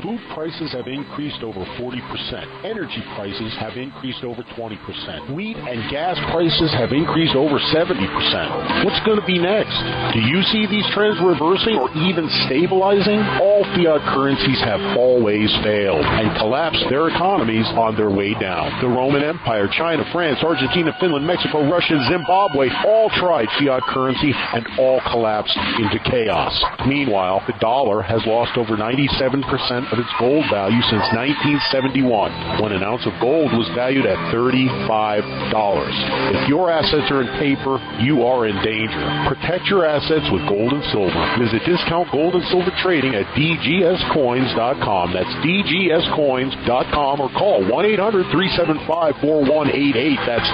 Food prices have increased over 40%. Energy prices have increased over 20%. Wheat and gas prices have increased over 70%. What's going to be next? Do you see these trends reversing or even stabilizing? All fiat currencies have always failed and collapsed their economies on their way down. The Roman Empire, China, France, Argentina, Finland, Mexico, Russia, Zimbabwe all tried fiat currency and all collapsed into chaos. Meanwhile, the dollar has lost over 97% of its gold value since 1971, when an ounce of gold was valued at $35. If your assets are in paper, you are in danger. Protect your assets with gold and silver. Visit Discount Gold and Silver Trading at dgscoins.com. That's dgscoins.com, or call 1-800-375-4188. That's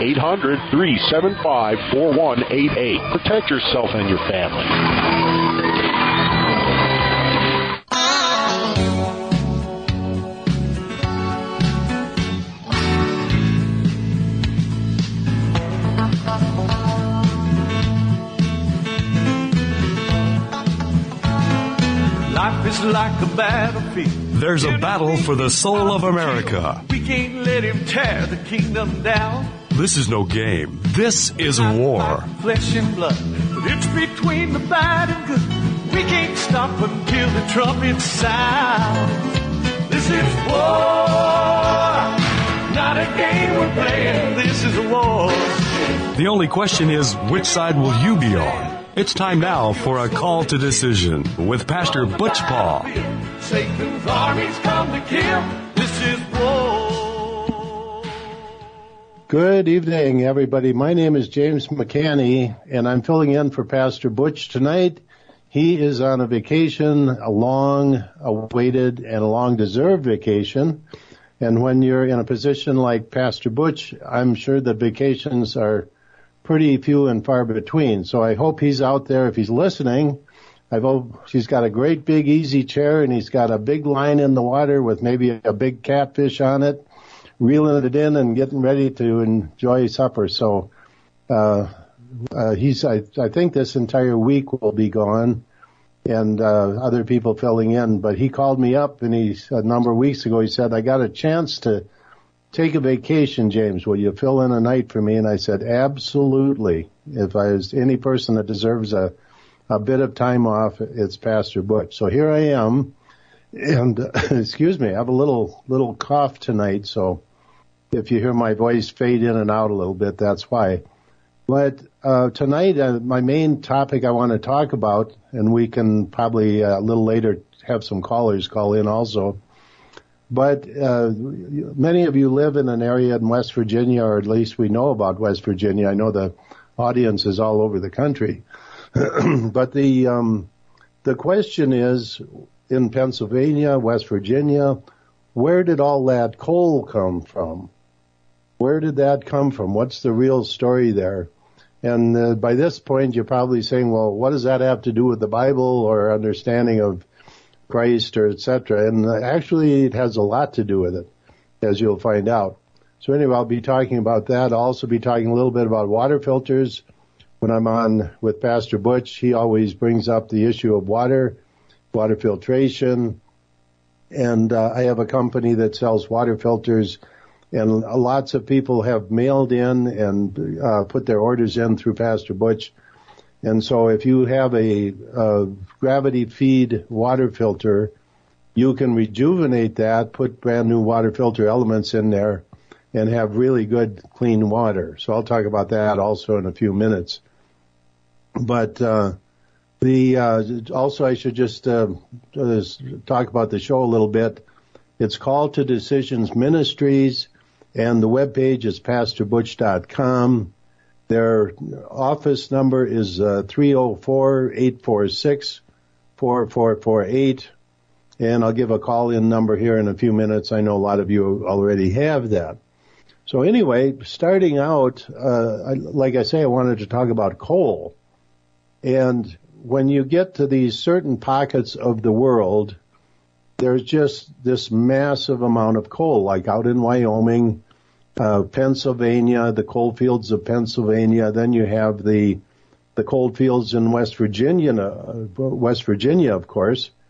800-375-4188. Protect yourself and your family. Life is like a battlefield. There's a battle for the soul of America. We can't let him tear the kingdom down. This is no game. This is war. Flesh and blood, but it's between the bad and good. We can't stop until the trumpet sounds. This is war, not a game we're playing. This is a war. The only question is, which side will you be on? It's time now for a call to decision with Pastor Butch Paul. Satan's armies come to kill. This is war. Good evening, everybody. My name is James McCanney, and I'm filling in for Pastor Butch tonight. He is on a vacation, a long-awaited and a long-deserved vacation. And when you're in a position like Pastor Butch, I'm sure that vacations are pretty few and far between. So I hope he's out there. If he's listening, I hope he's got a great big easy chair and he's got a big line in the water with maybe a big catfish on it, reeling it in and getting ready to enjoy supper. So I think this entire week will be gone, and other people filling in. But he called me up, and a number of weeks ago he said, I got a chance to take a vacation, James. Will you fill in a night for me? And I said, absolutely. If I was any person that deserves a bit of time off, it's Pastor Butch. So here I am, and excuse me, I have a little cough tonight, so if you hear my voice fade in and out a little bit, that's why. But tonight, my main topic I want to talk about, and we can probably a little later have some callers call in also, but many of you live in an area in West Virginia, or at least we know about West Virginia. I know the audience is all over the country. But the question is, in Pennsylvania, West Virginia, where did all that coal come from? Where did that come from? What's the real story there? And by this point, you're probably saying, well, what does that have to do with the Bible or understanding of Christ or etc.? And actually, it has a lot to do with it, as you'll find out. So anyway, I'll be talking about that. I'll also be talking a little bit about water filters. When I'm on with Pastor Butch, he always brings up the issue of water filtration. And I have a company that sells water filters, and lots of people have mailed in and put their orders in through Pastor Butch. And so if you have a gravity feed water filter, you can rejuvenate that, put brand new water filter elements in there, and have really good clean water. So I'll talk about that also in a few minutes. But also I should just talk about the show a little bit. It's Call to Decisions Ministries, and the webpage is pastorbutch.com. Their office number is 304-846-4448, and I'll give a call-in number here in a few minutes. I know a lot of you already have that. So anyway, starting out, like I say, I wanted to talk about coal. And when you get to these certain pockets of the world, there's just this massive amount of coal, like out in Wyoming, Pennsylvania, the coal fields of Pennsylvania. Then you have the coal fields in West Virginia, of course.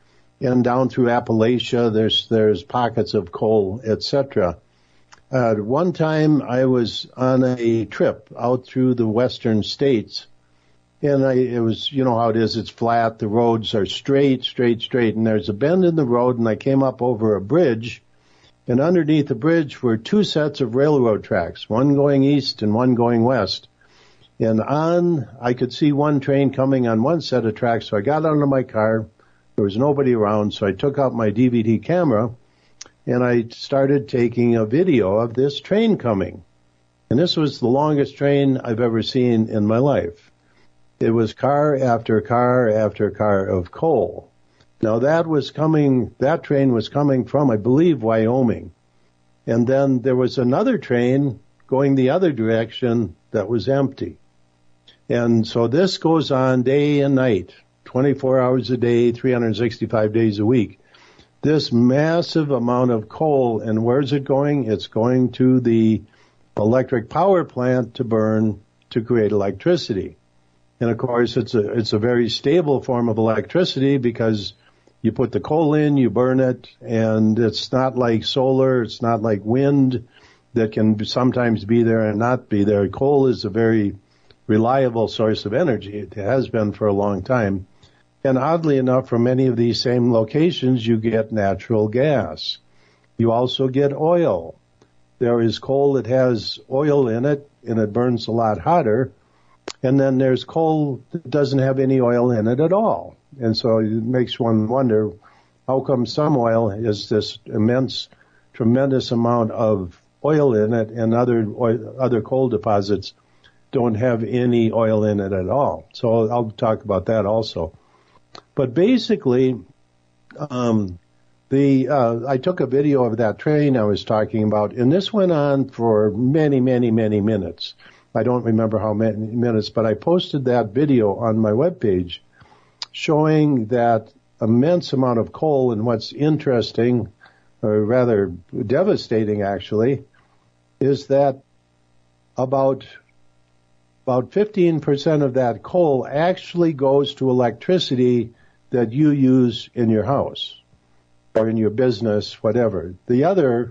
and down through Appalachia, there's pockets of coal, etc. One time I was on a trip out through the western states, and it was, you know how it is, it's flat, the roads are straight, and there's a bend in the road, and I came up over a bridge, and underneath the bridge were two sets of railroad tracks, one going east and one going west. And I could see one train coming on one set of tracks, so I got out of my car. There was nobody around, so I took out my DVD camera, and I started taking a video of this train coming. And this was the longest train I've ever seen in my life. It was car after car after car of coal. Now that train was coming from, I believe, Wyoming. And then there was another train going the other direction that was empty. And so this goes on day and night, 24 hours a day, 365 days a week. This massive amount of coal, and where's it going? It's going to the electric power plant to burn to create electricity. And of course, it's a very stable form of electricity because you put the coal in, you burn it, and it's not like solar, it's not like wind that can sometimes be there and not be there. Coal is a very reliable source of energy. It has been for a long time. And oddly enough, from many of these same locations, you get natural gas. You also get oil. There is coal that has oil in it, and it burns a lot hotter. And then there's coal that doesn't have any oil in it at all. And so it makes one wonder, how come some oil is this immense, tremendous amount of oil in it, and other coal deposits don't have any oil in it at all? So I'll talk about that also. But basically, I took a video of that train I was talking about, and this went on for many, many, many minutes. I don't remember how many minutes, but I posted that video on my webpage showing that immense amount of coal. And what's interesting, or rather devastating actually, is that about 15% of that coal actually goes to electricity that you use in your house or in your business, whatever. The other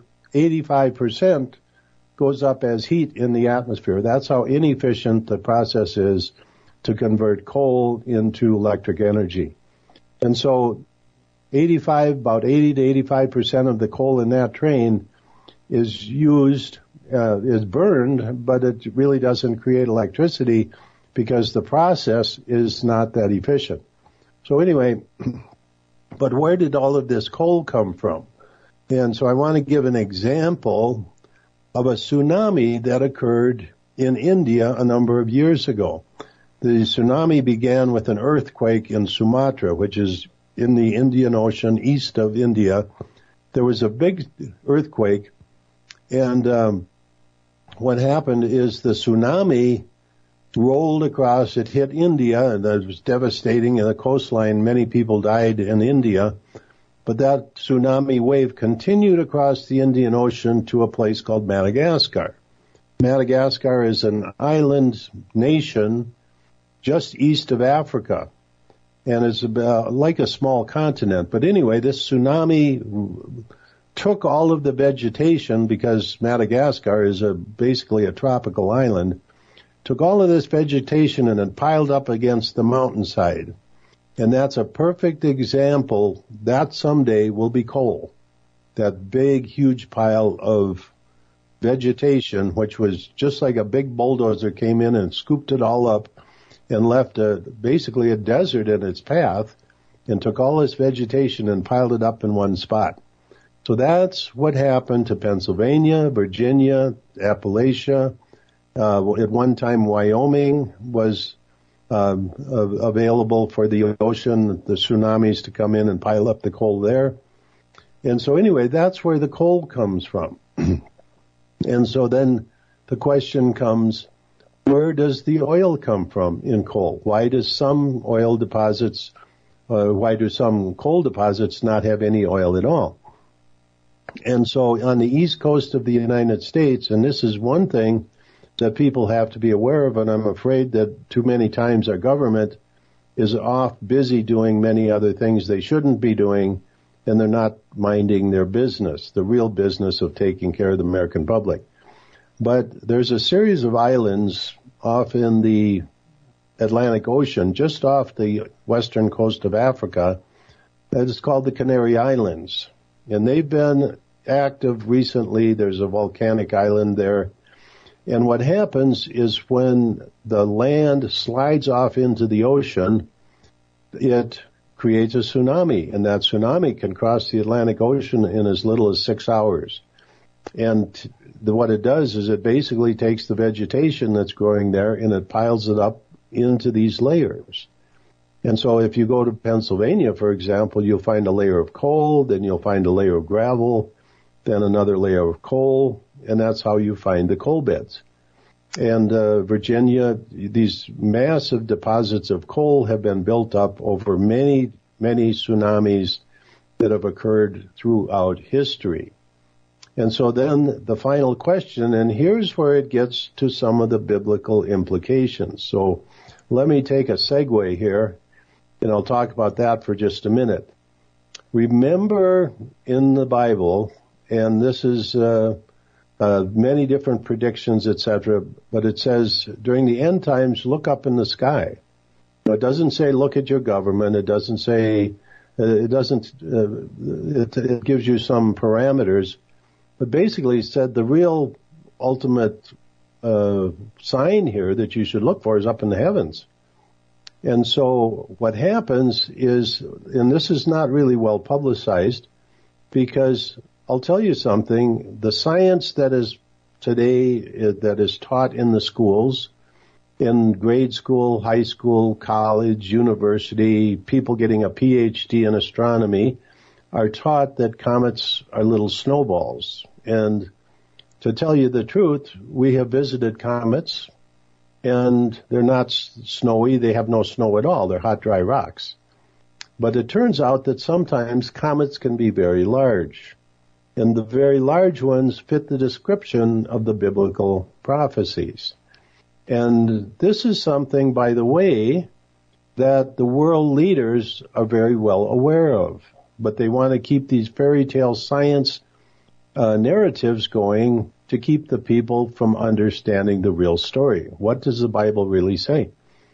85% goes up as heat in the atmosphere. That's how inefficient the process is to convert coal into electric energy. And so about 80 to 85% of the coal in that train is used, is burned, but it really doesn't create electricity because the process is not that efficient. So anyway, but where did all of this coal come from? And so I want to give an example of a tsunami that occurred in India a number of years ago. The tsunami began with an earthquake in Sumatra, which is in the Indian Ocean east of India. There was a big earthquake, and what happened is the tsunami rolled across. It hit India, and it was devastating in the coastline. Many people died in India. But that tsunami wave continued across the Indian Ocean to a place called Madagascar. Madagascar is an island nation just east of Africa, and it's like a small continent. But anyway, this tsunami took all of the vegetation, because Madagascar is basically a tropical island, took all of this vegetation and it piled up against the mountainside. And that's a perfect example that someday will be coal. That big, huge pile of vegetation, which was just like a big bulldozer came in and scooped it all up and left basically a desert in its path, and took all this vegetation and piled it up in one spot. So that's what happened to Pennsylvania, Virginia, Appalachia. At one time, Wyoming was available for the ocean, the tsunamis to come in and pile up the coal there. And so anyway, that's where the coal comes from. And so then the question comes, where does the oil come from in coal? Why do some coal deposits not have any oil at all? And so on the east coast of the United States, and this is one thing that people have to be aware of, and I'm afraid that too many times our government is off busy doing many other things they shouldn't be doing, and they're not minding their business, the real business of taking care of the American public. But there's a series of islands off in the Atlantic Ocean, just off the western coast of Africa, that is called the Canary Islands. And they've been active recently. There's a volcanic island there. And what happens is when the land slides off into the ocean, it creates a tsunami. And that tsunami can cross the Atlantic Ocean in as little as 6 hours. And what it does is it basically takes the vegetation that's growing there and it piles it up into these layers. And so if you go to Pennsylvania, for example, you'll find a layer of coal, then you'll find a layer of gravel, then another layer of coal, and that's how you find the coal beds. And Virginia, these massive deposits of coal have been built up over many, many tsunamis that have occurred throughout history. And so then the final question, and here's where it gets to some of the biblical implications. So let me take a segue here, and I'll talk about that for just a minute. Remember in the Bible, and this is many different predictions, etc., but it says during the end times, look up in the sky. It doesn't say look at your government. It doesn't say, it gives you some parameters. But basically it said the real ultimate sign here that you should look for is up in the heavens. And so what happens is, and this is not really well publicized, because I'll tell you something, the science that is today, that is taught in the schools, in grade school, high school, college, university, people getting a PhD in astronomy, are taught that comets are little snowballs. And to tell you the truth, we have visited comets, and they're not snowy. They have no snow at all. They're hot, dry rocks. But it turns out that sometimes comets can be very large. And the very large ones fit the description of the biblical prophecies. And this is something, by the way, that the world leaders are very well aware of. But they want to keep these fairy tale science narratives going to keep the people from understanding the real story. What does the Bible really say?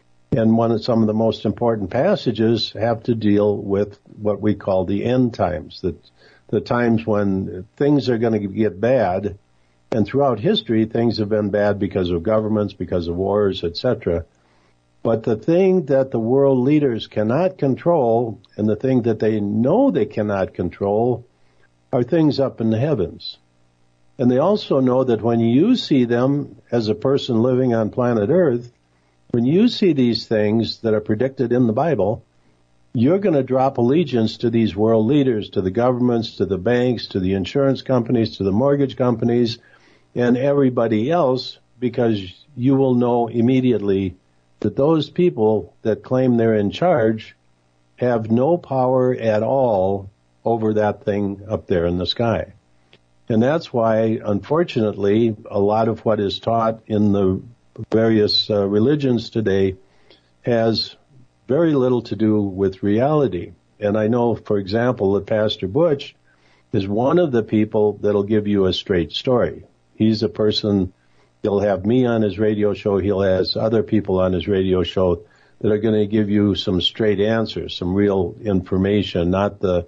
And some of the most important passages have to deal with what we call the end times, the times when things are going to get bad. And throughout history, things have been bad because of governments, because of wars, etc. But the thing that the world leaders cannot control, and the thing that they know they cannot control, are things up in the heavens. And they also know that when you see them as a person living on planet Earth, when you see these things that are predicted in the Bible, you're going to drop allegiance to these world leaders, to the governments, to the banks, to the insurance companies, to the mortgage companies, and everybody else, because you will know immediately that those people that claim they're in charge have no power at all over that thing up there in the sky. And that's why, unfortunately, a lot of what is taught in the various religions today has very little to do with reality. And I know, for example, that Pastor Butch is one of the people that'll give you a straight story. He's a person, he'll have me on his radio show, he'll have other people on his radio show that are going to give you some straight answers, some real information, not the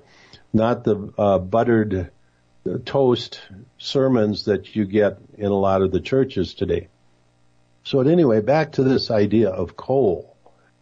buttered toast sermons that you get in a lot of the churches today. So anyway, back to this idea of coal.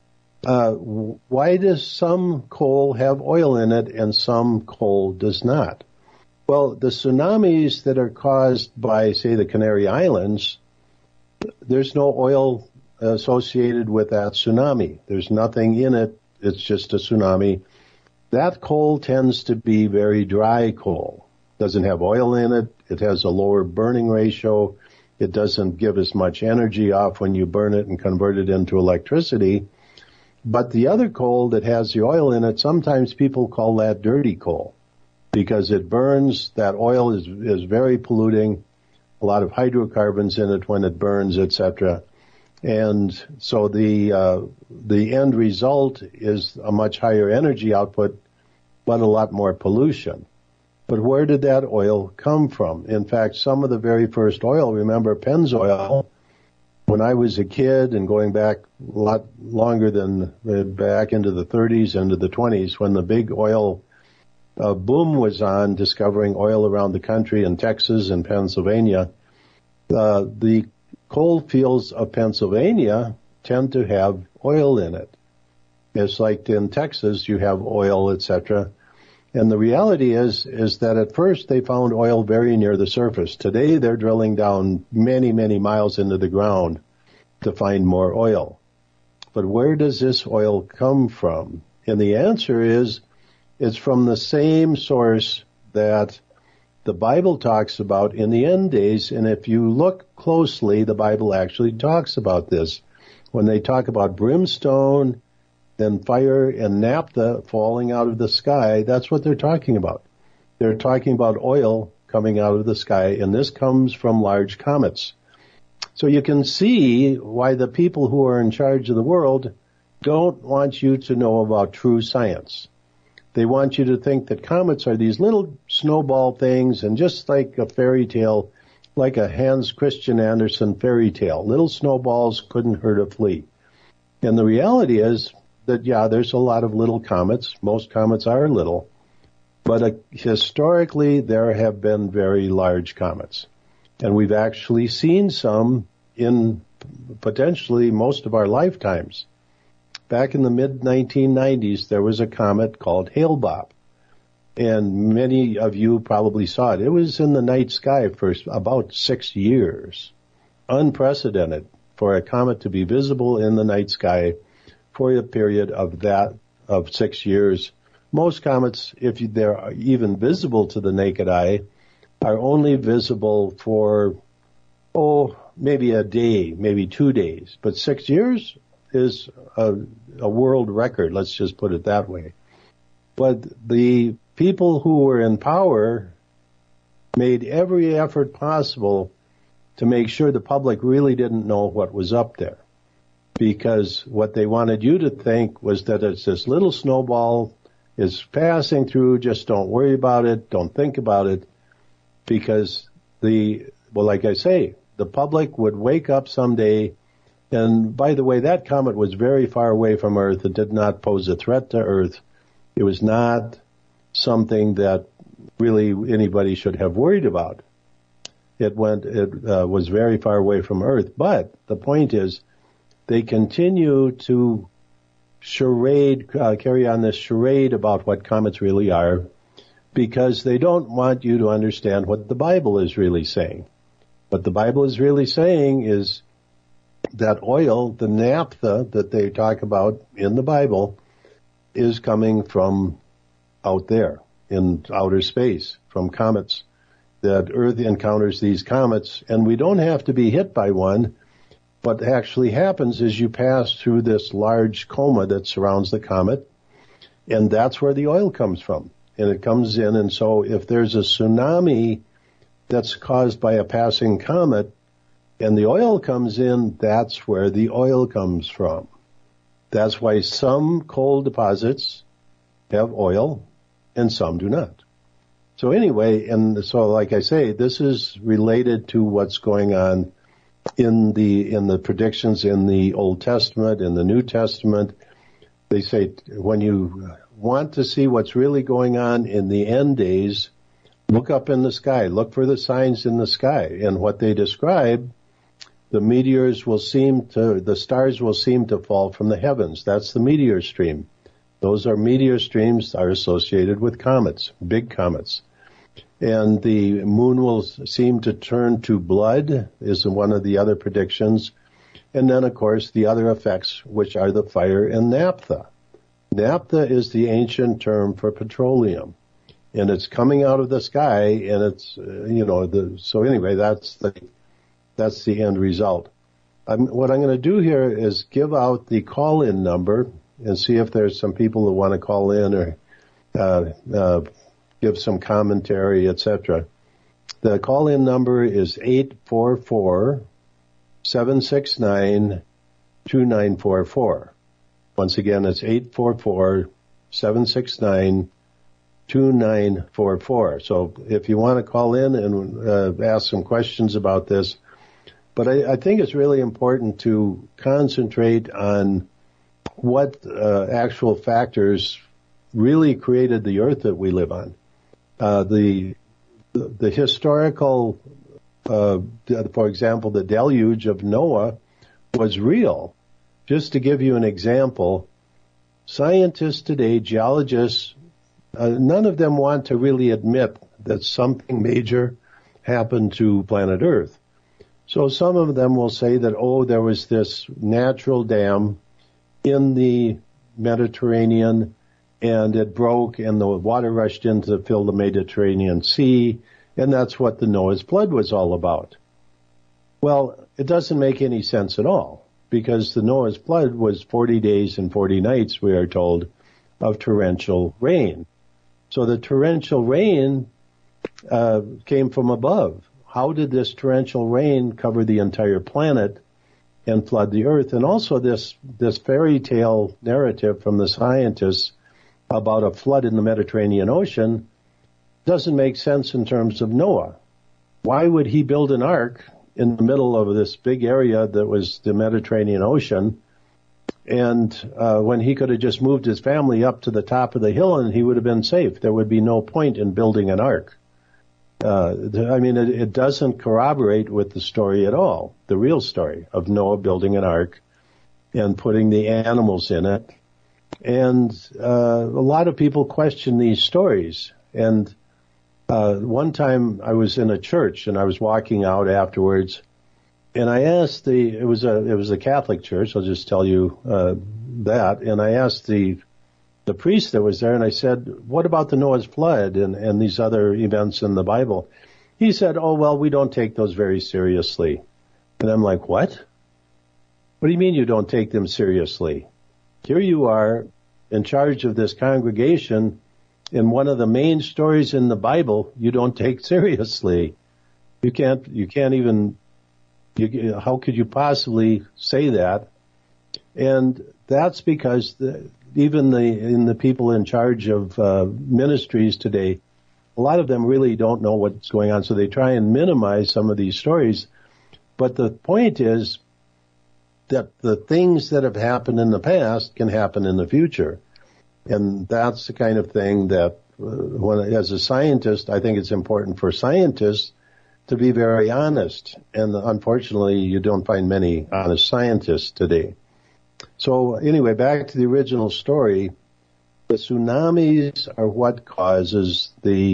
Why does some coal have oil in it and some coal does not? Well, the tsunamis that are caused by, say, the Canary Islands, there's no oil associated with that tsunami. There's nothing in it. It's just a tsunami. That coal tends to be very dry coal. Doesn't have oil in it. It has a lower burning ratio. It doesn't give as much energy off when you burn it and convert it into electricity. But the other coal that has the oil in it, sometimes people call that dirty coal because it burns. That oil is very polluting, a lot of hydrocarbons in it when it burns, etc. And so the end result is a much higher energy output, but a lot more pollution. But where did that oil come from? In fact, some of the very first oil, remember Pennzoil, when I was a kid and going back a lot longer than back into the 30s, into the 20s, when the big oil boom was on, discovering oil around the country in Texas and Pennsylvania, the coal fields of Pennsylvania tend to have oil in it. It's like in Texas, you have oil, etc. And the reality is that at first they found oil very near the surface. Today they're drilling down many, many miles into the ground to find more oil. But where does this oil come from? And the answer is, it's from the same source that the Bible talks about in the end days. And if you look closely, the Bible actually talks about this. When they talk about brimstone, then fire and naphtha falling out of the sky, that's what they're talking about. They're talking about oil coming out of the sky, and this comes from large comets. So you can see why the people who are in charge of the world don't want you to know about true science. They want you to think that comets are these little snowball things, and just like a fairy tale, like a Hans Christian Andersen fairy tale, little snowballs couldn't hurt a flea. And the reality is that, yeah, there's a lot of little comets. Most comets are little. But historically, there have been very large comets. And we've actually seen some in potentially most of our lifetimes. Back in the mid-1990s, there was a comet called Hale-Bopp. And many of you probably saw it. It was in the night sky for about 6 years. Unprecedented for a comet to be visible in the night sky for a period of 6 years. Most comets, if they're even visible to the naked eye, are only visible for, maybe a day, maybe 2 days. But 6 years is a world record, let's just put it that way. But the people who were in power made every effort possible to make sure the public really didn't know what was up there. Because what they wanted you to think was that it's this little snowball, is passing through, just don't worry about it, don't think about it. Because like I say, the public would wake up someday. And by the way, that comet was very far away from Earth. It did not pose a threat to Earth. It was not something that really anybody should have worried about. It was very far away from Earth. But the point is, they continue to carry on this charade about what comets really are, because they don't want you to understand what the Bible is really saying. What the Bible is really saying is that oil, the naphtha that they talk about in the Bible, is coming from out there in outer space, from comets, that Earth encounters these comets, and we don't have to be hit by one. What actually happens is you pass through this large coma that surrounds the comet, and that's where the oil comes from. And it comes in, and so if there's a tsunami that's caused by a passing comet, and the oil comes in, that's where the oil comes from. That's why some coal deposits have oil and some do not. So anyway, and so like I say, this is related to what's going on in the predictions in the Old Testament, in the New Testament. They say when you want to see what's really going on in the end days, look up in the sky, look for the signs in the sky. And what they describe, the stars will seem to fall from the heavens. That's the meteor stream. Those are meteor streams are associated with comets, big comets. And the moon will seem to turn to blood is one of the other predictions. And then, of course, the other effects, which are the fire and naphtha. Naphtha is the ancient term for petroleum. And it's coming out of the sky, and it's, so anyway, that's the end result. What I'm going to do here is give out the call-in number and see if there's some people that want to call in or give some commentary, etc. The call-in number is 844-769-8255. 844-769-2944. Once again, it's 844-769-2944. So if you want to call in and ask some questions about this, but I think it's really important to concentrate on what actual factors really created the earth that we live on. The historical, for example, the deluge of Noah was real. Just to give you an example, scientists today, geologists, none of them want to really admit that something major happened to planet Earth. So some of them will say that, there was this natural dam in the Mediterranean and it broke and the water rushed in to fill the Mediterranean Sea, and that's what the Noah's flood was all about. Well, it doesn't make any sense at all, because the Noah's flood was 40 days and 40 nights, we are told, of torrential rain. So the torrential rain came from above. How did this torrential rain cover the entire planet and flood the earth? And also this fairy tale narrative from the scientists about a flood in the Mediterranean Ocean doesn't make sense in terms of Noah. Why would he build an ark in the middle of this big area that was the Mediterranean Ocean, and when he could have just moved his family up to the top of the hill and he would have been safe? There would be no point in building an ark. It doesn't corroborate with the story at all, the real story of Noah building an ark and putting the animals in it. And a lot of people question these stories. And one time I was in a church and I was walking out afterwards, and I asked it was a Catholic church, I'll just tell you that, and I asked the priest that was there, and I said, what about the Noah's flood and these other events in the Bible? He said, we don't take those very seriously. And I'm like, what? What do you mean you don't take them seriously? Here you are in charge of this congregation, and one of the main stories in the Bible you don't take seriously. You can't even, how could you possibly say that? And that's because even the people in charge of ministries today, a lot of them really don't know what's going on, so they try and minimize some of these stories. But the point is that the things that have happened in the past can happen in the future. And that's the kind of thing that, as a scientist, I think it's important for scientists to be very honest. And unfortunately, you don't find many honest scientists today. So anyway, back to the original story. The tsunamis are what causes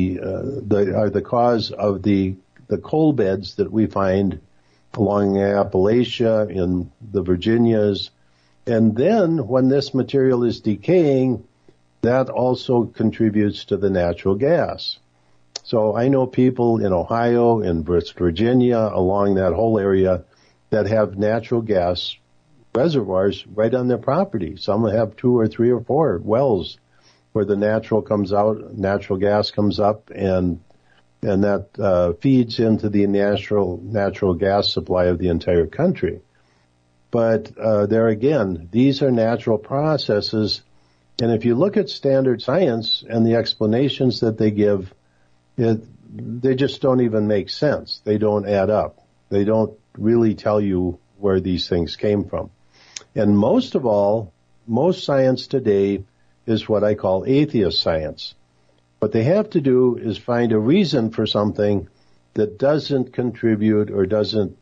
the cause of the coal beds that we find along Appalachia, in the Virginias. And then when this material is decaying, that also contributes to the natural gas. So I know people in Ohio, in West Virginia, along that whole area that have natural gas reservoirs right on their property. Some have 2 or 3 or 4 wells where the natural gas comes up, and that feeds into the natural gas supply of the entire country. But there again, these are natural processes, and if you look at standard science and the explanations that they give, they just don't even make sense. They don't add up. They don't really tell you where these things came from. And most of all, most science today is what I call atheist science. What they have to do is find a reason for something that doesn't contribute or doesn't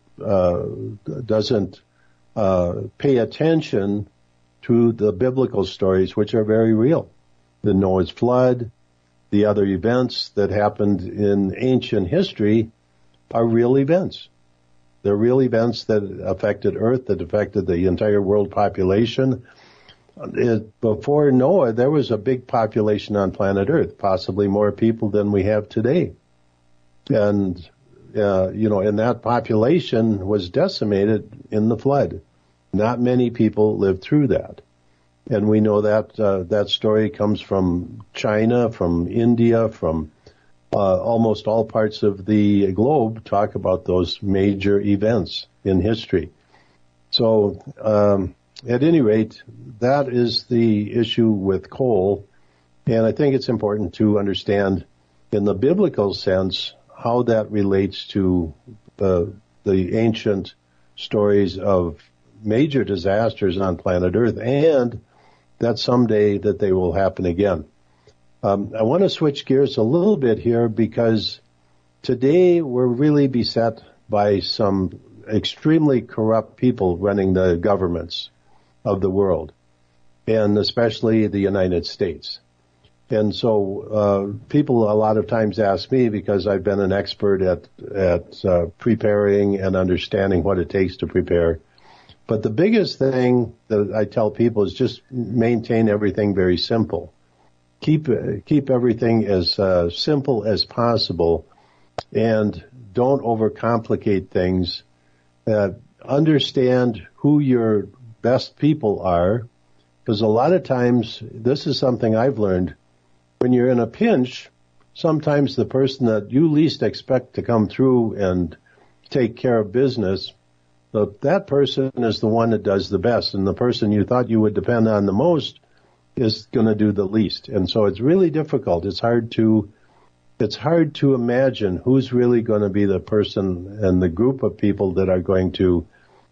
pay attention to the biblical stories, which are very real. The Noah's flood, the other events that happened in ancient history are real events. They're real events that affected Earth, that affected the entire world population. Before Noah, there was a big population on planet Earth, possibly more people than we have today. And, and that population was decimated in the flood. Not many people lived through that. And we know that that story comes from China, from India, from almost all parts of the globe talk about those major events in history. So at any rate, that is the issue with coal. And I think it's important to understand in the biblical sense how that relates to the ancient stories of major disasters on planet Earth, and that someday that they will happen again. I want to switch gears a little bit here because today we're really beset by some extremely corrupt people running the governments of the world, and especially the United States. And so people a lot of times ask me, because I've been an expert at preparing and understanding what it takes to prepare. But the biggest thing that I tell people is just maintain everything very simple. Keep everything as simple as possible, and don't overcomplicate things. Understand who your best people are, because a lot of times, this is something I've learned, when you're in a pinch, sometimes the person that you least expect to come through and take care of business, that person is the one that does the best, and the person you thought you would depend on the most is going to do the least. And so it's really difficult. It's hard to imagine who's really going to be the person and the group of people that are going to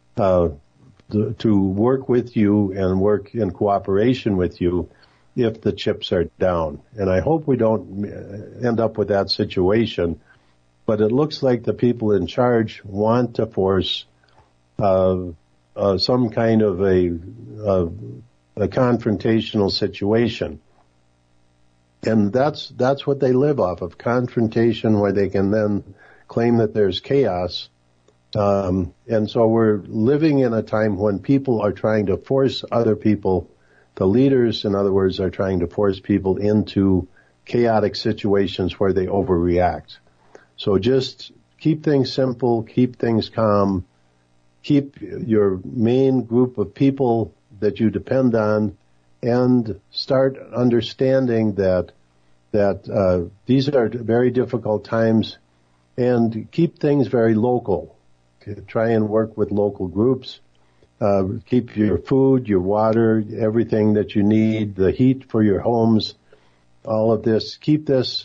work with you and work in cooperation with you if the chips are down. And I hope we don't end up with that situation. But it looks like the people in charge want to force some kind of a confrontational situation. And that's what they live off of, confrontation, where they can then claim that there's chaos. And so we're living in a time when people are trying to force other people, the leaders, in other words, are trying to force people into chaotic situations where they overreact. So just keep things simple, keep things calm, keep your main group of people that you depend on, and start understanding that these are very difficult times, and keep things very local. Try and work with local groups. Keep your food, your water, everything that you need, the heat for your homes, all of this. Keep this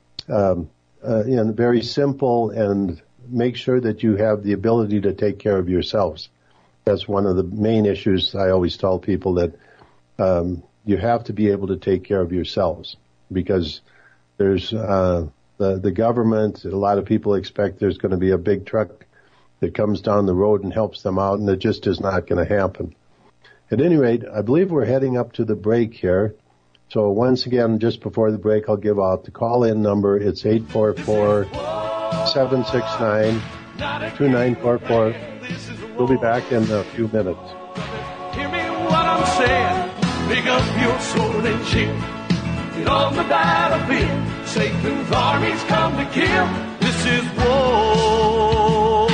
very simple, and make sure that you have the ability to take care of yourselves. That's one of the main issues I always tell people, that you have to be able to take care of yourselves, because there's the government. A lot of people expect there's going to be a big truck that comes down the road and helps them out, and it just is not going to happen. At any rate, I believe we're heading up to the break here. So once again, just before the break, I'll give out the call-in number. It's 844-769-2944. We'll be back in a few minutes. Hear me what I'm saying. Pick up your sword and shield. Get on the battlefield. Satan's armies come to kill. This is war.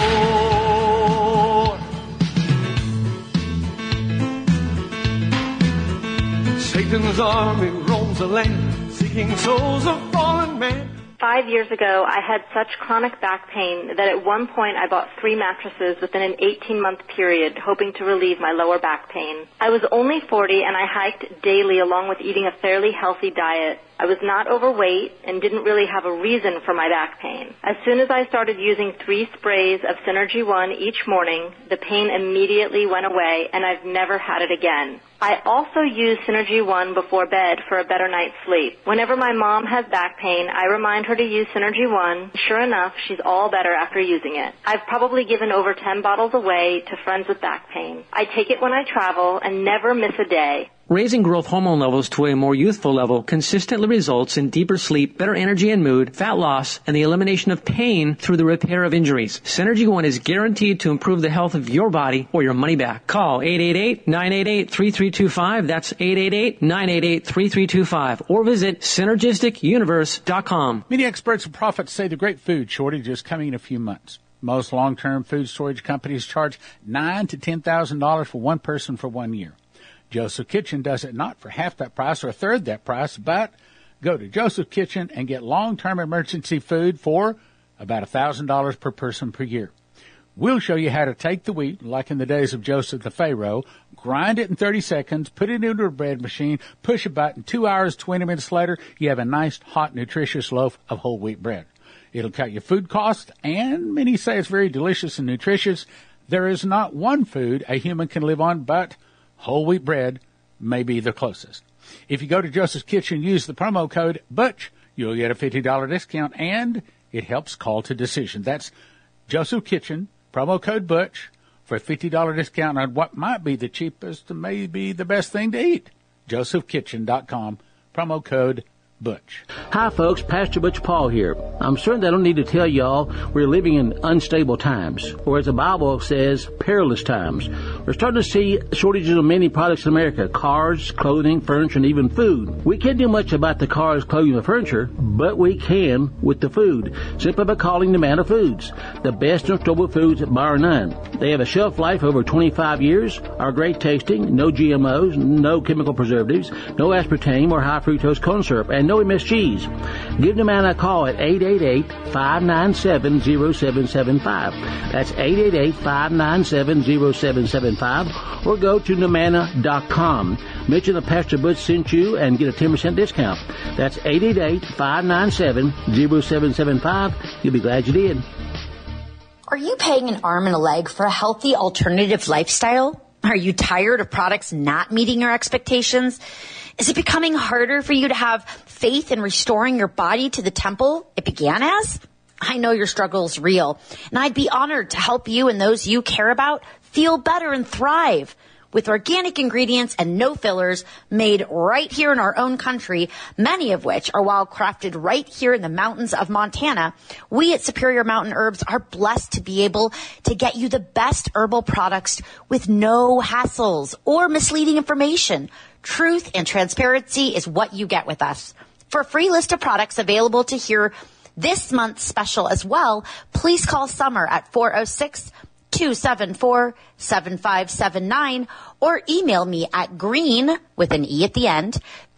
Satan's army roams the land, seeking souls of fallen men. 5 years ago, I had such chronic back pain that at one point I bought 3 mattresses within an 18-month period, hoping to relieve my lower back pain. I was only 40 and I hiked daily along with eating a fairly healthy diet. I was not overweight and didn't really have a reason for my back pain. As soon as I started using 3 sprays of Synergy One each morning, the pain immediately went away, and I've never had it again. I also use Synergy One before bed for a better night's sleep. Whenever my mom has back pain, I remind her to use Synergy One. Sure enough, she's all better after using it. I've probably given over 10 bottles away to friends with back pain. I take it when I travel and never miss a day. Raising growth hormone levels to a more youthful level consistently results in deeper sleep, better energy and mood, fat loss, and the elimination of pain through the repair of injuries. Synergy One is guaranteed to improve the health of your body or your money back. Call 888-988-3325. That's 888-988-3325. Or visit synergisticuniverse.com. Many experts and prophets say the great food shortage is coming in a few months. Most long-term food storage companies charge $9,000 to $10,000 for one person for 1 year. Joseph Kitchen does it not for half that price or a third that price, but go to Joseph Kitchen and get long-term emergency food for about $1,000 per person per year. We'll show you how to take the wheat, like in the days of Joseph the Pharaoh, grind it in 30 seconds, put it into a bread machine, push a button, 2 hours, 20 minutes later, you have a nice, hot, nutritious loaf of whole wheat bread. It'll cut your food costs, and many say it's very delicious and nutritious. There is not one food a human can live on, but whole wheat bread may be the closest. If you go to Joseph's Kitchen and use the promo code BUTCH, you'll get a $50 discount, and it helps call to decision. That's Joseph's Kitchen, promo code BUTCH, for a $50 discount on what might be the cheapest and maybe the best thing to eat. josephkitchen.com, promo code Butch. Hi folks, Pastor Butch Paul here. I'm certain I don't need to tell y'all we're living in unstable times, or as the Bible says, perilous times. We're starting to see shortages of many products in America: cars, clothing, furniture, and even food. We can't do much about the cars, clothing, and furniture, but we can with the food, simply by calling Nomana Foods, the best in storable foods bar none. They have a shelf life over 25 years, are great tasting, no GMOs, no chemical preservatives, no aspartame or high fructose corn syrup, and no MSGs. Give Nomana a call at 888-597-0775. That's 888-597-0775, or go to Nomana.com. Mention that Pastor Butch sent you and get a 10% discount. That's 888-597-0775. You'll be glad you did. Are you paying an arm and a leg for a healthy alternative lifestyle? Are you tired of products not meeting your expectations? Is it becoming harder for you to have faith in restoring your body to the temple it began as? I know your struggle is real, and I'd be honored to help you and those you care about feel better and thrive. With organic ingredients and no fillers made right here in our own country, many of which are wild crafted right here in the mountains of Montana, we at Superior Mountain Herbs are blessed to be able to get you the best herbal products with no hassles or misleading information. Truth and transparency is what you get with us. For a free list of products available to hear this month's special as well, please call Summer at 406-274-7579 or email me at green, with an E at the end,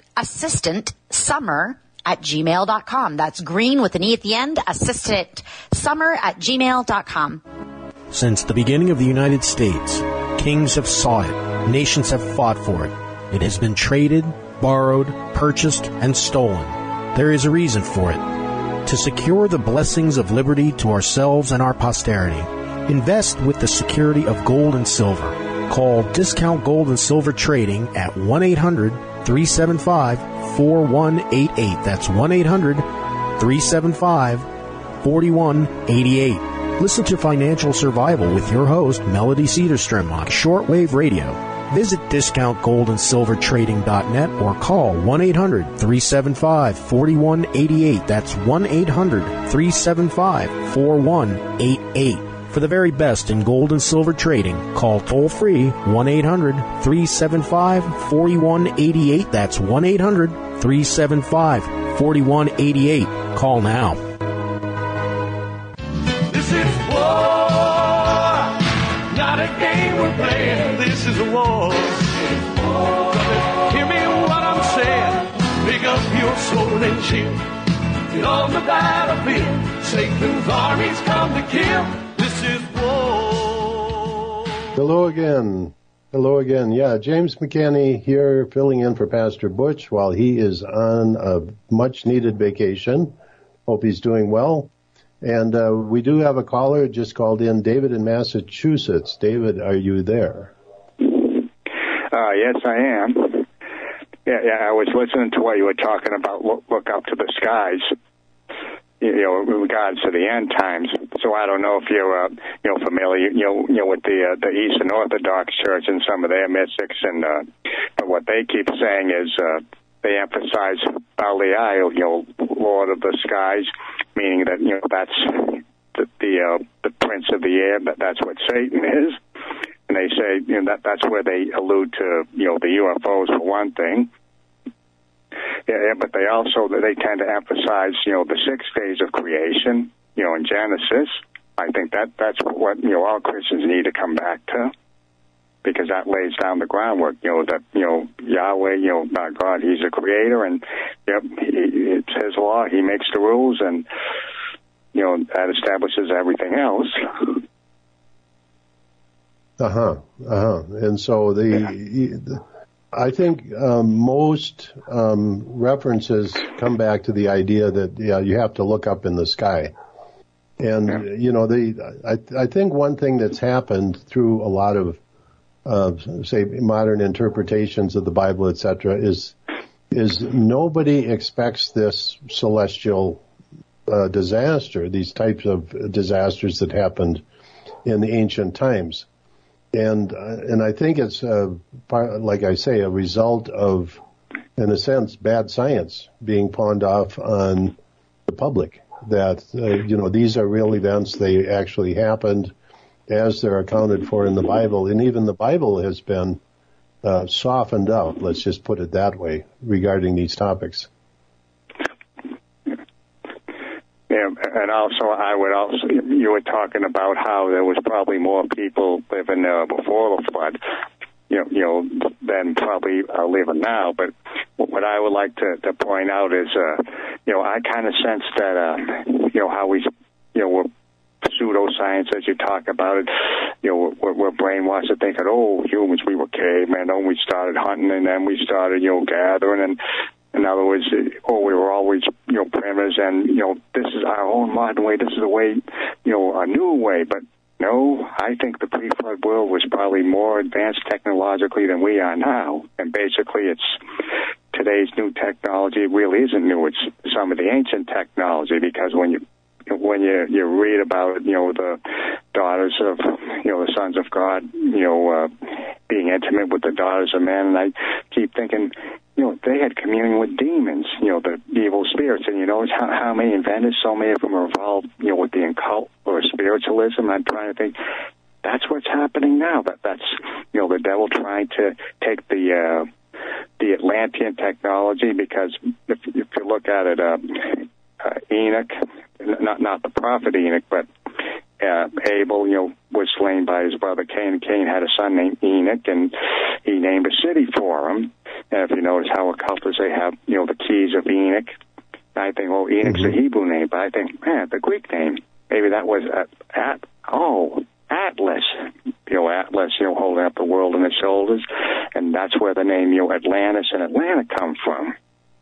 assistantsummer@gmail.com. That's green with an E at the end, assistantsummer@gmail.com. Since the beginning of the United States, kings have sought it, nations have fought for it. It has been traded, borrowed, purchased, and stolen. There is a reason for it. To secure the blessings of liberty to ourselves and our posterity, invest with the security of gold and silver. Call Discount Gold and Silver Trading at 1-800-375-4188. That's 1-800-375-4188. Listen to Financial Survival with your host, Melody Cedarstrom, on Shortwave Radio. Visit discountgoldandsilvertrading.net or call 1-800-375-4188. That's 1-800-375-4188. For the very best in gold and silver trading, call toll-free 1-800-375-4188. That's 1-800-375-4188. Call now. This is war, not a game we're playing. This is a war. Hear me what I'm saying. Pick up your sword and shield. Get on the battlefield. Satan's armies come to kill. This is war. Hello again. Hello again. Yeah, James McCanny here, filling in for Pastor Butch while he is on a much-needed vacation. Hope he's doing well. And we do have a caller just called in, David in Massachusetts. David, are you there? Yes, I am. Yeah, I was listening to what you were talking about, look up to the skies, in regards to the end times. So I don't know if you're, familiar, with the Eastern Orthodox Church and some of their mystics, and but what they keep saying is they emphasize Belial, Lord of the Skies, meaning that that's the Prince of the Air. That's what Satan is, and they say that's where they allude to the UFOs for one thing. Yeah, but they tend to emphasize, the 6 days of creation, in Genesis. I think that's what, all Christians need to come back to, because that lays down the groundwork, that, Yahweh, not God, He's a creator, and, it's His law, He makes the rules, and, that establishes everything else. And so I think most references come back to the idea that you have to look up in the sky. And I think one thing that's happened through a lot of say modern interpretations of the Bible, etc., is nobody expects this celestial disaster, these types of disasters that happened in the ancient times. And I think it's, like I say, a result of, in a sense, bad science being pawned off on the public. That, these are real events. They actually happened as they're accounted for in the Bible. And even the Bible has been softened up, let's just put it that way, regarding these topics. Yeah, and also, you were talking about how there was probably more people living before the flood, than probably living now. But what I would like to point out is, I kind of sense that, how we're pseudoscience, as you talk about it, we're brainwashed to think that, humans, we were cavemen, we started hunting, and then we started, gathering, and in other words, we were always, primitives, and, this is our own modern way, this is the way, a new way. But no, I think the pre-flood world was probably more advanced technologically than we are now. And basically, it's today's new technology really isn't new. It's some of the ancient technology, because when you read about, the daughters of, the sons of God, being intimate with the daughters of men, and I keep thinking, they had communion with demons, the evil spirits. And you notice how many inventors, so many of them are involved, with the occult or spiritualism. I'm trying to think, that's what's happening now. That's, the devil trying to take the Atlantean technology, because if you look at it, Enoch, not the prophet Enoch, but Abel, was slain by his brother Cain. Cain had a son named Enoch, and he named a city for him. And if you notice how occultists, they have, the keys of Enoch. I think, Enoch's a Hebrew name, but I think, the Greek name, maybe that was Atlas. Atlas, holding up the world on his shoulders. And that's where the name, Atlantis and Atlanta come from.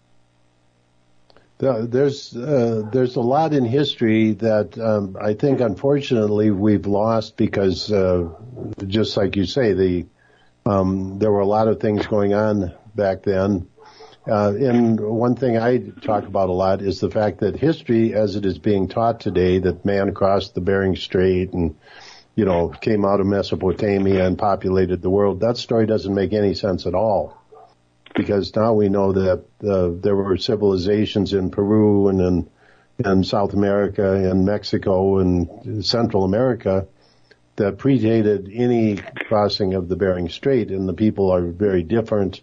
There's a lot in history that I think, unfortunately, we've lost because, just like you say, there were a lot of things going on back then. And one thing I talk about a lot is the fact that history, as it is being taught today, that man crossed the Bering Strait and, came out of Mesopotamia and populated the world, that story doesn't make any sense at all. Because now we know that there were civilizations in Peru and in South America and Mexico and Central America that predated any crossing of the Bering Strait, and the people are very different.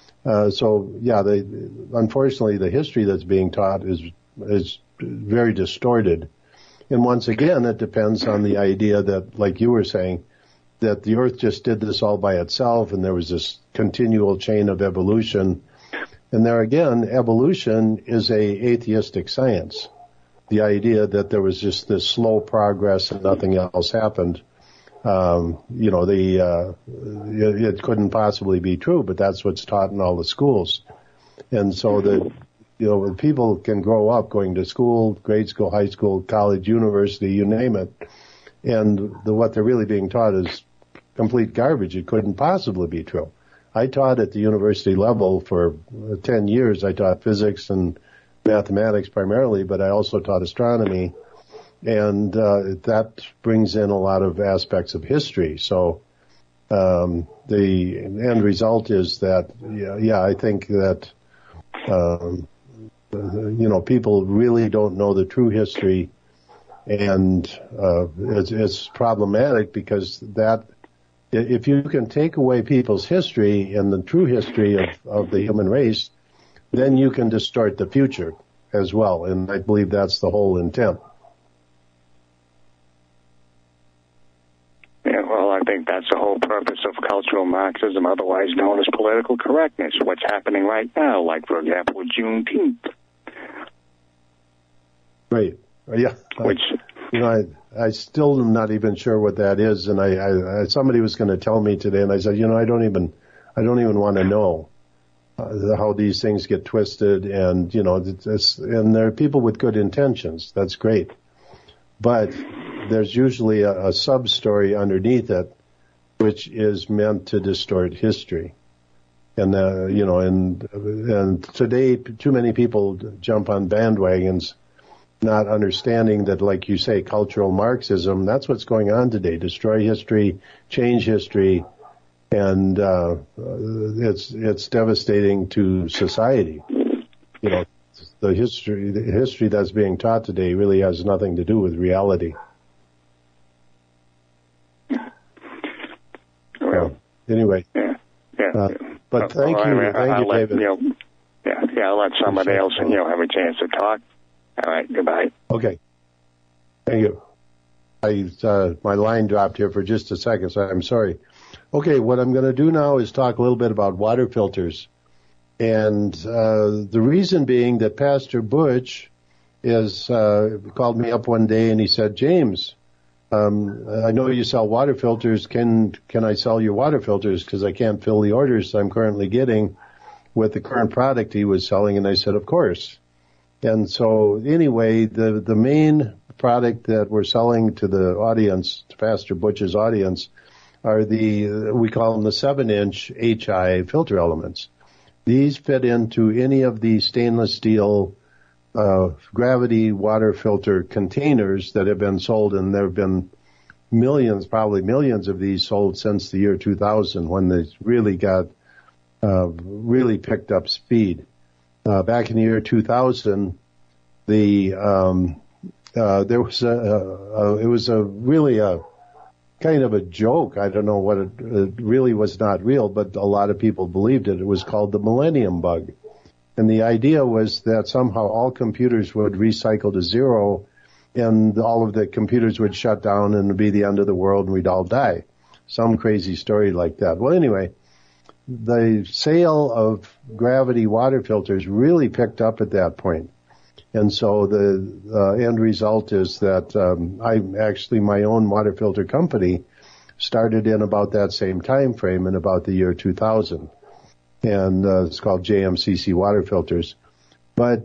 Unfortunately, the history that's being taught is very distorted. And once again, it depends on the idea that, like you were saying, that the Earth just did this all by itself, and there was this continual chain of evolution. And there again, evolution is a atheistic science. The idea that there was just this slow progress and nothing else happened, it couldn't possibly be true, but that's what's taught in all the schools. And so that, people can grow up going to school, grade school, high school, college, university, you name it, and what they're really being taught is complete garbage. It couldn't possibly be true. I taught at the university level for 10 years. I taught physics and mathematics primarily, but I also taught astronomy, and that brings in a lot of aspects of history. So the end result is that, I think that, people really don't know the true history, and it's problematic because that, if you can take away people's history and the true history of the human race, then you can distort the future as well. And I believe that's the whole intent. Yeah, well, I think that's the whole purpose of cultural Marxism, otherwise known as political correctness. What's happening right now, like, for example, Juneteenth. Right. Yeah. Which I still am not even sure what that is, and I somebody was going to tell me today, and I said, I don't even want to know how these things get twisted, and and there are people with good intentions. That's great, but there's usually a sub story underneath it, which is meant to distort history. And, and today too many people jump on bandwagons, not understanding that, like you say, cultural Marxism, that's what's going on today. Destroy history, change history, and, it's devastating to society. The history that's being taught today really has nothing to do with reality. Well, anyway. Yeah. But thank you, David. I'll let somebody else, have a chance to talk. All right, goodbye. Okay. Thank you. My line dropped here for just a second, so I'm sorry. Okay, what I'm going to do now is talk a little bit about water filters. And the reason being that Pastor Butch called me up one day and he said, James, I know you sell water filters. Can I sell your water filters? Because I can't fill the orders I'm currently getting with the current product he was selling. And I said, of course. And so anyway, the main product that we're selling to the audience, to Pastor Butch's audience, are we call them the 7-inch HI filter elements. These fit into any of the stainless steel gravity water filter containers that have been sold, and there have been probably millions of these sold since the year 2000, when they really got really picked up speed. Back in the year 2000, there was it was really a kind of a joke. I don't know what it really was, not real, but a lot of people believed it. It was called the Millennium Bug. And the idea was that somehow all computers would recycle to zero, and all of the computers would shut down and it'd be the end of the world and we'd all die. Some crazy story like that. Well, anyway, the sale of gravity water filters really picked up at that point. And so the end result is that my own water filter company started in about that same time frame, in about the year 2000. And it's called JMCC Water Filters. But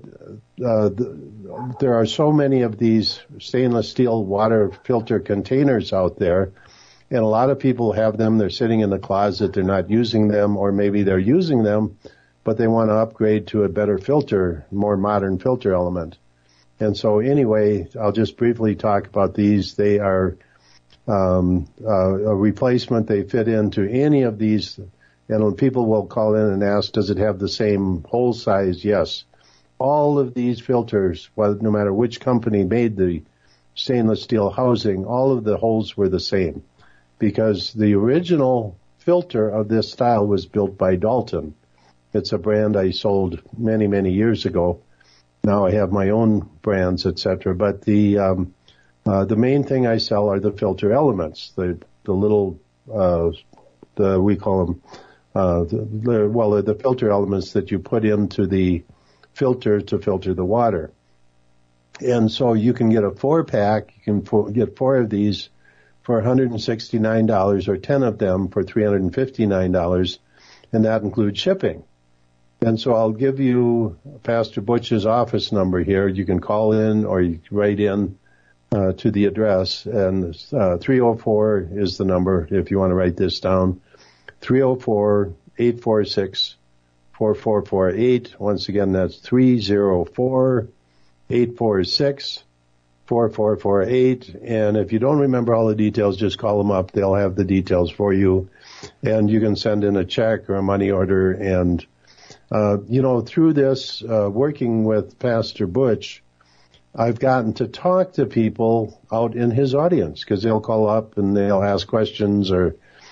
there are so many of these stainless steel water filter containers out there, and a lot of people have them. They're sitting in the closet. They're not using them, or maybe they're using them, but they want to upgrade to a better filter, more modern filter element. And so anyway, I'll just briefly talk about these. They are a replacement. They fit into any of these. And when people will call in and ask, does it have the same hole size? Yes. All of these filters, no matter which company made the stainless steel housing, all of the holes were the same, because the original filter of this style was built by Dalton. It's a brand I sold many, many years ago. Now I have my own brands, etc. But the main thing I sell are the filter elements, the little, we call them, the filter elements that you put into the filter to filter the water. And so you can get a 4-pack. You can get 4 of these for $169, or 10 of them for $359, and that includes shipping. And so I'll give you Pastor Butch's office number here. You can call in or you can write in to the address, and 304 is the number if you want to write this down. 304-846-4448. Once again, that's 304-846-4448. And if you don't remember all the details, just call them up. They'll have the details for you. And you can send in a check or a money order. And, through this, working with Pastor Butch, I've gotten to talk to people out in his audience, because they'll call up and they'll ask questions, or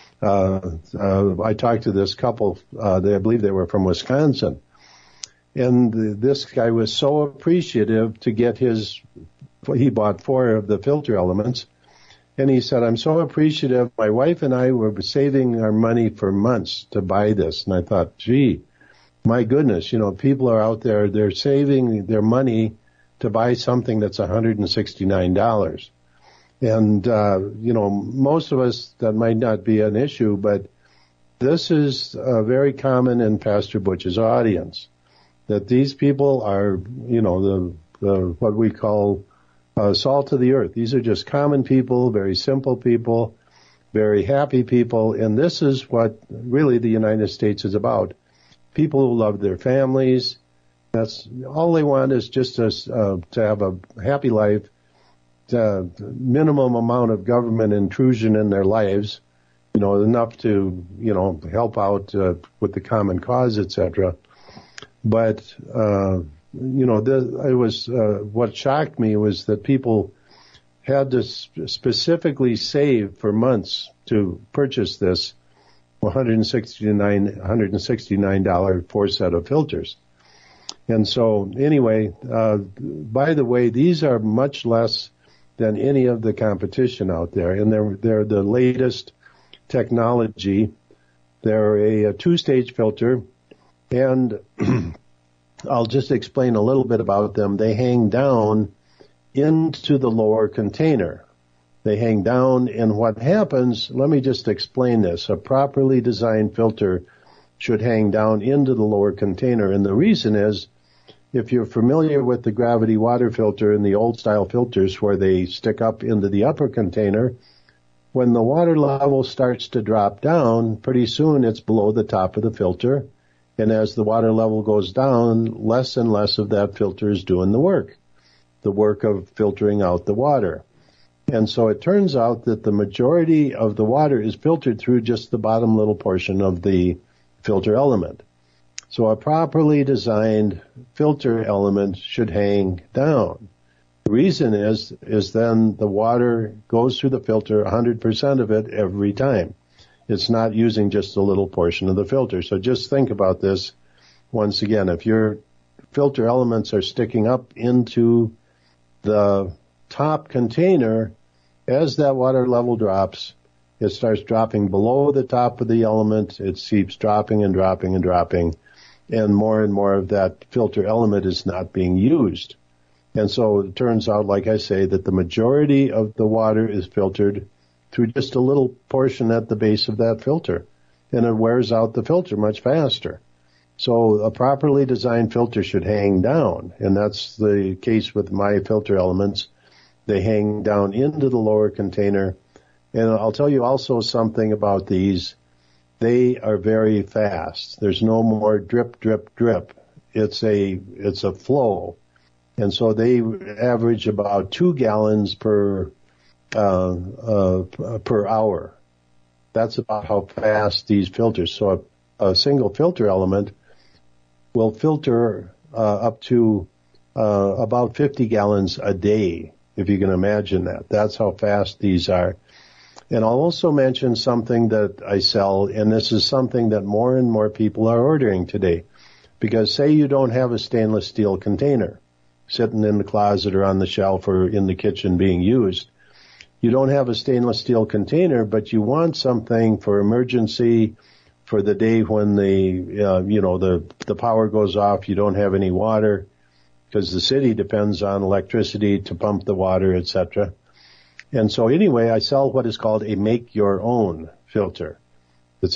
I talked to this couple, I believe they were from Wisconsin, and this guy was so appreciative to get he bought 4 of the filter elements, and he said, I'm so appreciative. My wife and I were saving our money for months to buy this. And I thought, gee, my goodness, people are out there, they're saving their money to buy something that's $169. And, most of us, that might not be an issue, but this is very common in Pastor Butch's audience, that these people are, the what we call salt of the earth. These are just common people, very simple people, very happy people, and this is what really the United States is about. People who love their families. That's all they want, is just to have a happy life, minimum amount of government intrusion in their lives, enough to, help out with the common cause, etc. But, what shocked me was that people had to specifically save for months to purchase this $169 four set of filters. And so anyway, by the way, these are much less than any of the competition out there, and they're the latest technology. They're a two-stage filter, and I'll just explain a little bit about them. They hang down into the lower container. They hang down, and what happens, let me just explain this. A properly designed filter should hang down into the lower container, and the reason is, if you're familiar with the gravity water filter and the old style filters where they stick up into the upper container, when the water level starts to drop down, pretty soon it's below the top of the filter, and as the water level goes down, less and less of that filter is doing the work of filtering out the water. And so it turns out that the majority of the water is filtered through just the bottom little portion of the filter element. So a properly designed filter element should hang down. The reason is then the water goes through the filter, 100% of it every time. It's not using just a little portion of the filter. So just think about this once again. If your filter elements are sticking up into the top container, as that water level drops, it starts dropping below the top of the element. It keeps dropping and dropping and dropping, and more of that filter element is not being used. And so it turns out, like I say, that the majority of the water is filtered through just a little portion at the base of that filter, and it wears out the filter much faster. So a properly designed filter should hang down, and that's the case with my filter elements. They hang down into the lower container. And I'll tell you also something about these. They are very fast. There's no more drip, drip, drip. It's a flow. And so they average about 2 gallons per hour. That's about how fast these filters. So a single filter element will filter up to about 50 gallons a day, if you can imagine that. That's how fast these are. And I'll also mention something that I sell, and this is something that more and more people are ordering today. Because say you don't have a stainless steel container sitting in the closet or on the shelf or in the kitchen being used. You don't have a stainless steel container, but you want something for emergency, for the day when the power goes off, you don't have any water, because the city depends on electricity to pump the water, etc. And so anyway, I sell what is called a make-your-own filter. We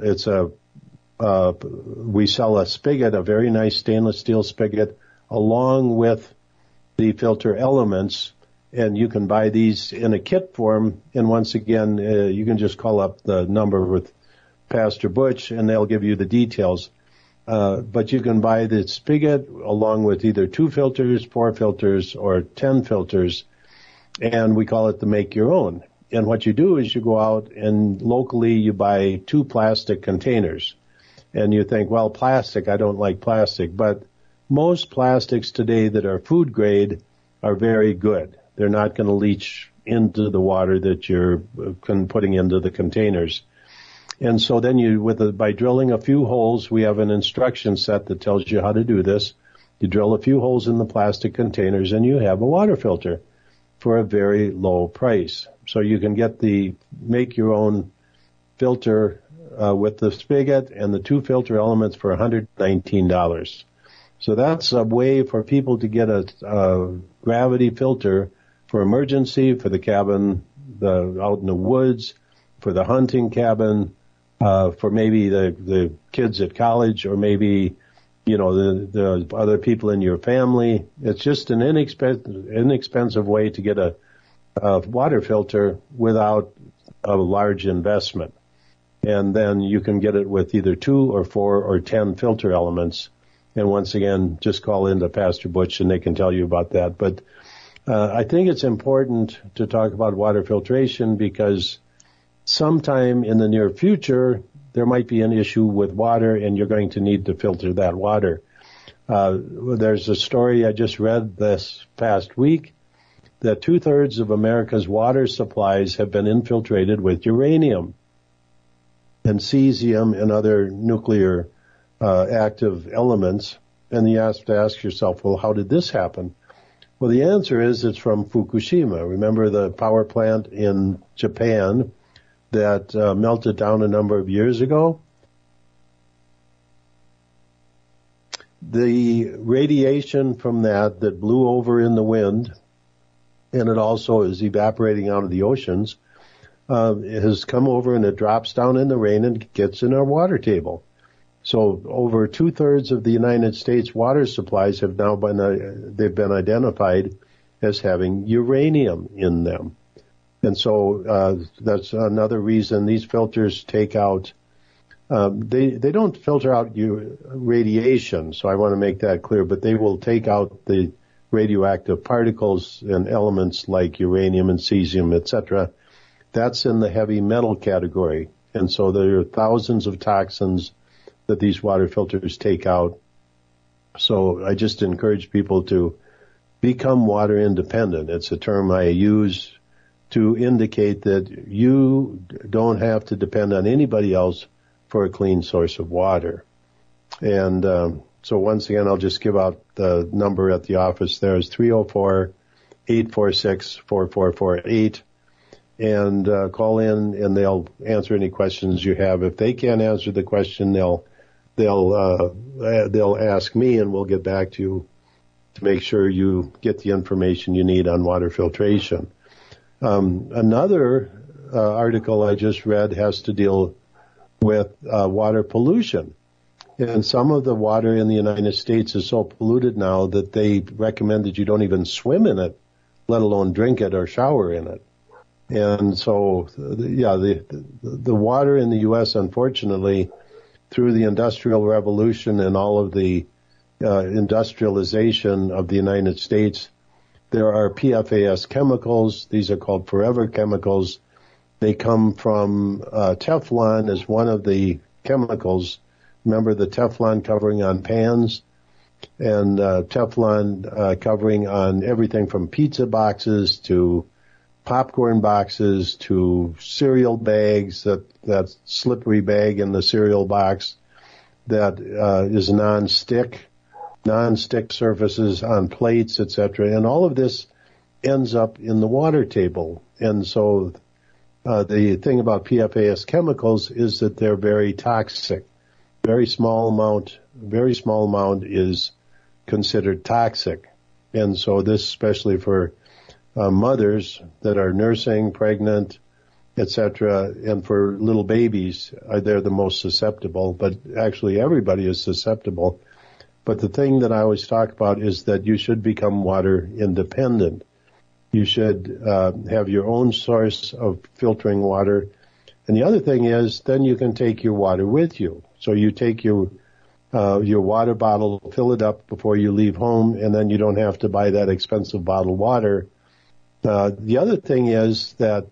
sell a spigot, a very nice stainless steel spigot, along with the filter elements, and you can buy these in a kit form. And once again, you can just call up the number with Pastor Butch, and they'll give you the details. But you can buy the spigot along with either 2 filters, 4 filters, or 10 filters, and we call it the make your own. And what you do is you go out and locally you buy 2 plastic containers. And you think, well, plastic, I don't like plastic. But most plastics today that are food grade are very good. They're not going to leach into the water that you're putting into the containers. And so then by drilling a few holes, we have an instruction set that tells you how to do this. You drill a few holes in the plastic containers and you have a water filter for a very low price. So you can get the make your own filter with the spigot and the 2 filter elements for $119. So that's a way for people to get a gravity filter for emergency, for the cabin out in the woods, for the hunting cabin, for maybe the kids at college, or maybe, the other people in your family. It's just an inexpensive way to get a water filter without a large investment. And then you can get it with either 2 or 4 or 10 filter elements. And once again, just call into Pastor Butch and they can tell you about that. But I think it's important to talk about water filtration because sometime in the near future, there might be an issue with water and you're going to need to filter that water. There's a story I just read this past week that 2/3 of America's water supplies have been infiltrated with uranium and cesium and other nuclear active elements. And you have to ask yourself, well, how did this happen? Well, the answer is it's from Fukushima. Remember the power plant in Japan that melted down a number of years ago? The radiation from that blew over in the wind, and it also is evaporating out of the oceans, has come over and it drops down in the rain and gets in our water table. So over 2/3 of the United States water supplies have now they've been identified as having uranium in them. And so that's another reason these filters take out, they don't filter out radiation, so I want to make that clear, but they will take out the radioactive particles and elements like uranium and cesium, etc. That's in the heavy metal category. And so there are thousands of toxins that these water filters take out. So I just encourage people to become water independent. It's a term I use to indicate that you don't have to depend on anybody else for a clean source of water. And so once again, I'll just give out the number at the office there is 304-846-4448. And call in and they'll answer any questions you have. If they can't answer the question, they'll ask me and we'll get back to you to make sure you get the information you need on water filtration. Another article I just read has to deal with water pollution. And some of the water in the United States is so polluted now that they recommend that you don't even swim in it, let alone drink it or shower in it. And so, the water in the U.S., unfortunately, through the Industrial Revolution and all of the industrialization of the United States, there are PFAS chemicals. These are called forever chemicals. They come from Teflon as one of the chemicals. Remember the Teflon covering on pans and Teflon covering on everything from pizza boxes to popcorn boxes to cereal bags, that slippery bag in the cereal box that is non-stick surfaces on plates, etc. And all of this ends up in the water table. And so the thing about PFAS chemicals is that they're very toxic. Very small amount is considered toxic. And so this, especially for mothers that are nursing, pregnant, etc., and for little babies, they're the most susceptible, but actually everybody is susceptible. But the thing that I always talk about is that you should become water independent. You should have your own source of filtering water. And the other thing is, then you can take your water with you. So you take your water bottle, fill it up before you leave home, and then you don't have to buy that expensive bottled water. The other thing is that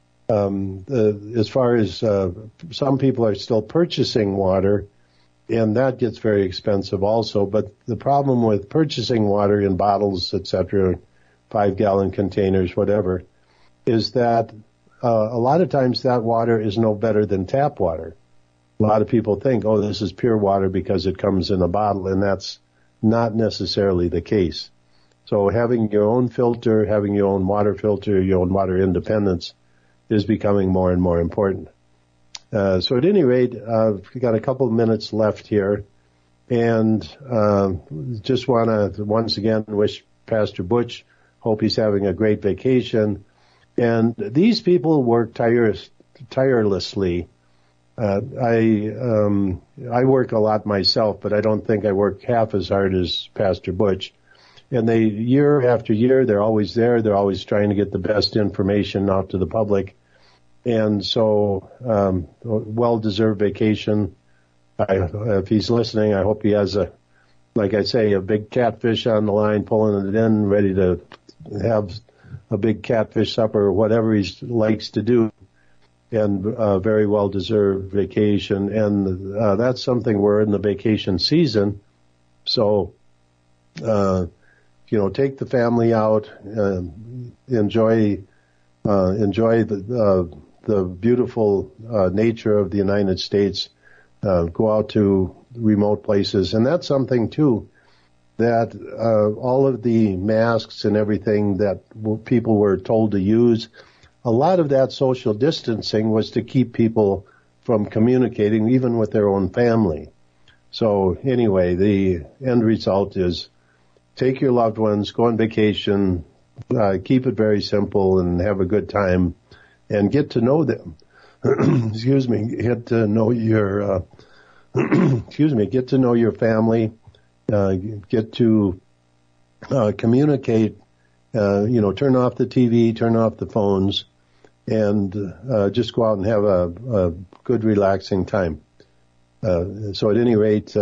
as far as some people are still purchasing water, and that gets very expensive also. But the problem with purchasing water in bottles, etc., 5-gallon containers, whatever, is that a lot of times that water is no better than tap water. A lot of people think, oh, this is pure water because it comes in a bottle, and that's not necessarily the case. So having your own filter, having your own water filter, your own water independence is becoming more and more important. So at any rate, we've got a couple of minutes left here, and just want to once again wish Pastor Butch Hope he's having a great vacation. And these people work tirelessly. I work a lot myself, but I don't think I work half as hard as Pastor Butch. And they, year after year, they're always there. They're always trying to get the best information out to the public. And so, well-deserved vacation. If he's listening, I hope he has like I say, a big catfish on the line, pulling it in, ready to have a big catfish supper or whatever he likes to do. And a very well-deserved vacation. And that's something, we're in the vacation season. So, take the family out, enjoy the beautiful nature of the United States, go out to remote places. And that's something, too, that all of the masks and everything that people were told to use, a lot of that social distancing was to keep people from communicating, even with their own family. So anyway, the end result is take your loved ones, go on vacation, keep it very simple and have a good time and get to know them. Excuse me, get to know your, get to know your family, get to communicate, turn off the TV, turn off the phones, and just go out and have a good, relaxing time. So at any rate,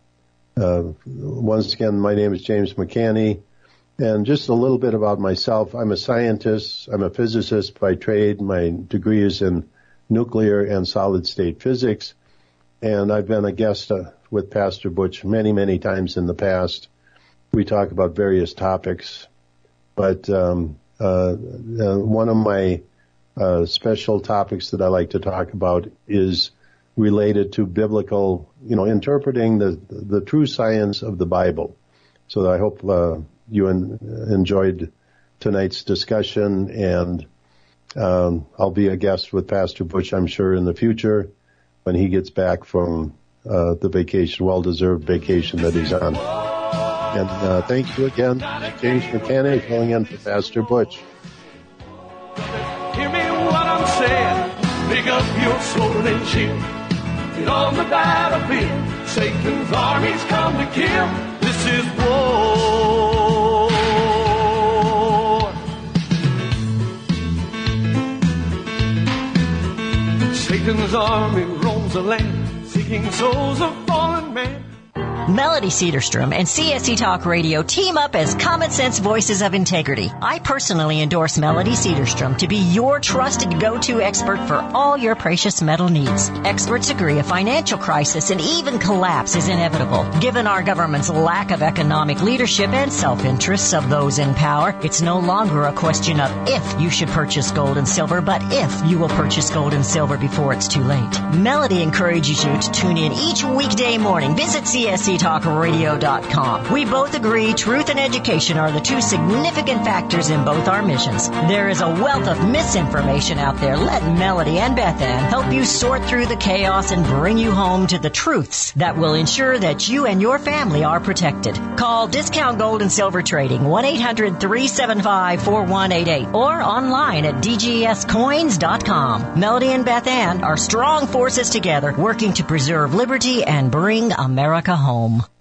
once again, my name is James McCanny, and just a little bit about myself. I'm a scientist. I'm a physicist by trade. My degree is in nuclear and solid-state physics, and I've been a guest with Pastor Butch many, many times in the past. We talk about various topics, but one of my special topics that I like to talk about is related to biblical, interpreting the true science of the Bible. So I hope you enjoyed tonight's discussion, and I'll be a guest with Pastor Butch, I'm sure, in the future when he gets back from the vacation, well-deserved vacation that he's on. And thank you again, James McCanny, filling in for Pastor Butch. Hear me what I'm saying. Pick up your sword and shield. Get on the battlefield. Satan's armies come to kill. This is war. Satan's army roams the land, seeking souls of fallen men. Melody Cedarstrom and CSC Talk Radio team up as common sense voices of integrity. I personally endorse Melody Cedarstrom to be your trusted go-to expert for all your precious metal needs. Experts agree a financial crisis and even collapse is inevitable. Given our government's lack of economic leadership and self-interests of those in power, it's no longer a question of if you should purchase gold and silver, but if you will purchase gold and silver before it's too late. Melody encourages you to tune in each weekday morning. Visit CSCTalkRadio.com. We both agree truth and education are the two significant factors in both our missions. There is a wealth of misinformation out there. Let Melody and Beth Ann help you sort through the chaos and bring you home to the truths that will ensure that you and your family are protected. Call Discount Gold and Silver Trading 1-800-375-4188 or online at dgscoins.com. Melody and Beth Ann are strong forces together working to preserve liberty and bring America home.